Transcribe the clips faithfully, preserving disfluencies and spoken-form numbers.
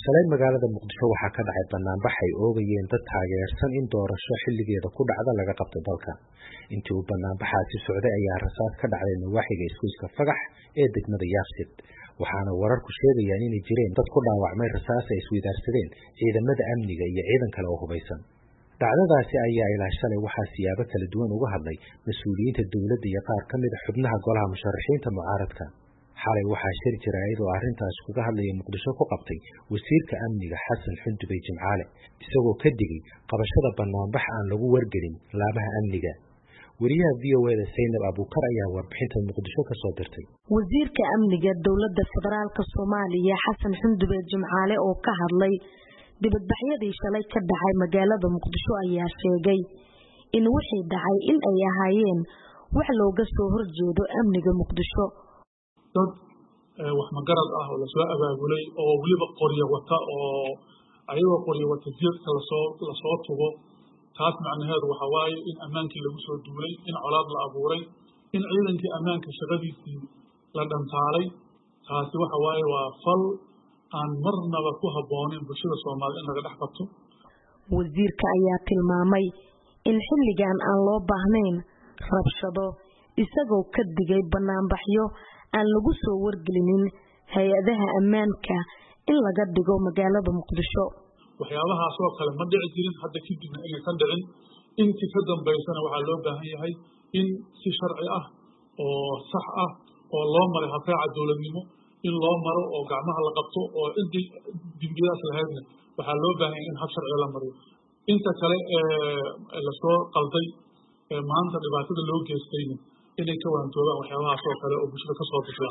Shalay magaalada Muqdisho waxaa ka dhacay banaanbax ay oogayeen dad taageersan in doorasho xilligeeda ku dhacda laga qabto dalka. Intii uu banaanbaxaasi socday ayaa rasaas ka dhacday nawaaxiga iskuulka Fagax ee degmada Yaaqshiid. Waxaana wararku sheegayaan inay jireen dad ku dhaawacmay rasaas ay isweydaarsadeen ciidamada amniga iyo ciidan kale oo hubeysan. Dhacdadaasi ayaa ilaa shalay waxaa siyaabo kala duwan uga hadlay mas'uuliyiinta dawladda iyo qaar ka mid ah xubnaha golaha musharaxiinta mucaaradka. xalay waxaa shir jira iyadoo arrintaas kuga hadlaya Muqdisho ku qabtay wasiirka amniga Xasan Xundubey Jimcaale isagoo ka digay qabashada banaanbax aan lagu wargelin laamaha amniga. wariyaha V O A da Saynab Abuukar ayaa warbixinta Muqdisho ka soo dirtay. wasiirka amniga dawladda federaalka Soomaaliya Xasan Xundubey Jimcaale oo ka hadlay dibadbaxyadii shalay ka dhacay magaalada Muqdisho ayaa sheegay in wixii dhacay in ay ahaayeen wax looga soo horjeedo amniga Muqdisho. dad wax magarad ah oo la soo abaabulay oo waliba qoriyo wata oo ayagoo qoriyo wata jeedka la soo la soo tugo taas macnaheedu waxa waaye in amaankii lagu soo duulay in colaad la abuuray in ciidankii ammaanka shaqadiisii la dhantaalay taasi waxa waaye waa fal aan marnaba ku habboonin bulshada Soomaaliyeed in laga dhex qabto. wasiirka ayaa tilmaamay in xilligan aan loo baahnayn rabshado isagoo ka digay banaanbaxyo aan lagu soo wargelinin hay'adaha ammaanka in laga dhigo magaalada Muqdisho. waxyaabahaas oo kale ma dhici jirin hadda kadibna inaysan dhicin intii ka dambaysana waxaa loo baahan yahay in si sharci ah oo sax ah oo loo maray habraaca dowladnimo in loo maro oo gacmaha la qabto oo intii dembiyadaas lahaydna waxaa loo baahan yahay in hab sharci la mariyo. inta kale ee la soo qalday ee maanta dhibaatada loo geystayna inay ka waantoobaan waxyaabahaas oo kale oo bulshada ka soo bixiyaan.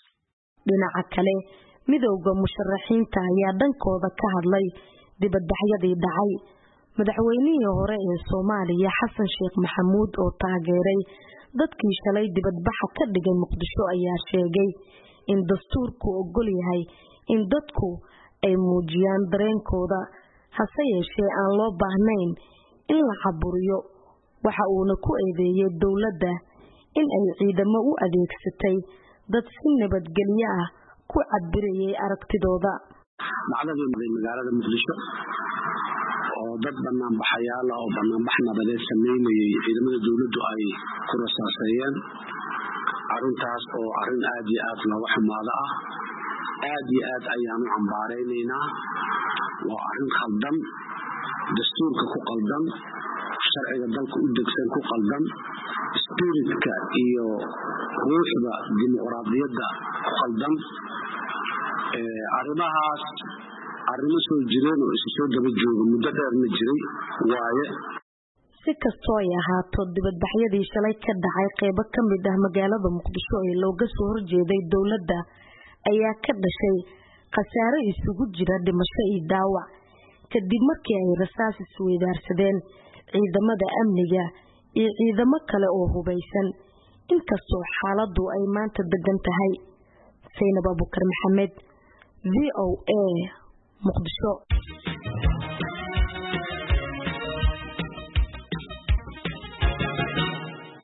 dhinaca kale midowga musharaxiinta ayaa dhankooda ka hadlay dibadbaxyadii dhacay. madaxweynihii hore ee Soomaaliya Xasan Sheekh Maxamuud oo taageeray dadkii shalay dibadbaxa ka dhigay Muqdisho ayaa sheegay in dastuurku ogol yahay in dadku ay muujiyaan dareenkooda hase yeeshee aan loo baahnayn in la caburiyo. waxa uuna ku eedeeyay dawladda in ay ciidamo u adeegsatay dad si nabadgelyo ah ku cabirayay aragtidooda. macdada magaalada Muqdisho oo dad banaanbaxayaal oo banaanbax nabadeed sameeyay ciidamada dawladdu ay ku rasaasayeen arrintaas oo arrin aad iyo aad looga xumaado ah aad iyo aad ayaan u cambaareynaa. waa arrin khaldan dastuurka ku qaldan sharciga dalka u degsan ku qaldan spiritka iyo ruuxda dimuqraadiyadda ku qaldan. ee arrimahaas arrimo soo jireen oo isu soo daba jooga muddo dheerna jiray waaye. si kastoo ay ahaato dibadbaxyadii shalay ka dhacay qaybo ka mid ah magaalada Muqdisho ee looga soo horjeeday dawladda ayaa ka dhashay khasaare isugu jira dhimasho iyo dhaawac kadib markii ay rasaas isweydaarsadeen ciidamada amniga iyo ciidamo kale oo hubeysan. inkastoo xaaladdu ay maanta degan tahay. Saynab Abuukar Maxamed, V O A, Muqdisho.